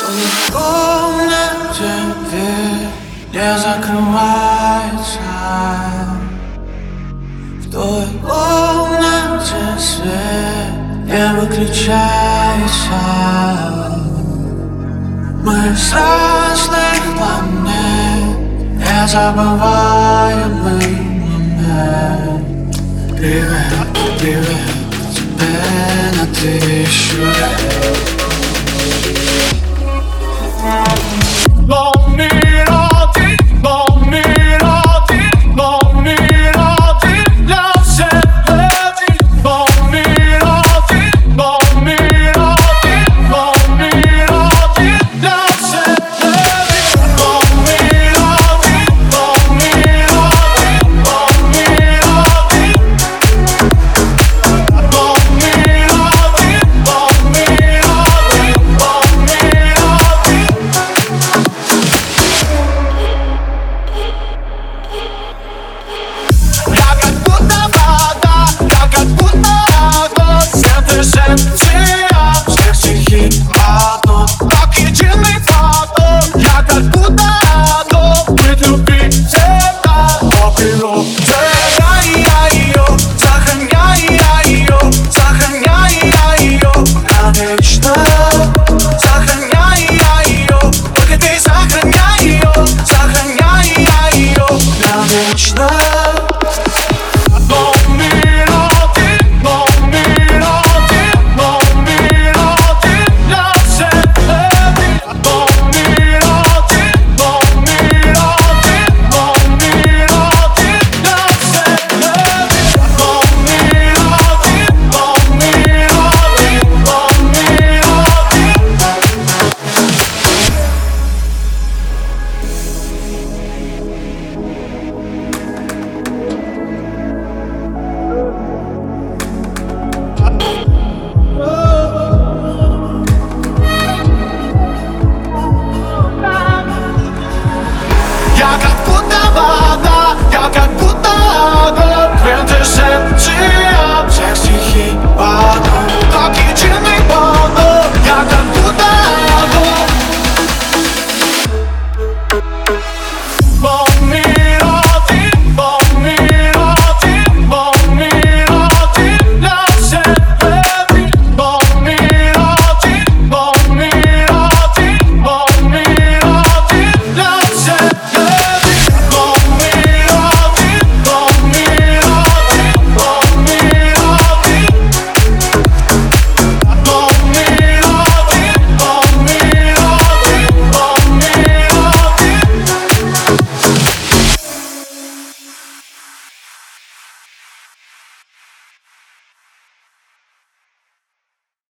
комнате дверь не закрывается, в той комнате свет не выключается. Мы с разных планет, незабываемый момент. Привет, привет, тебе на тысячу лет. Для всех людей. Номер один для всех людей. Всех стихий поток, Как единый поток, я как будто готов быть любви всегда. По природе я ее, сохраняя ее навечно.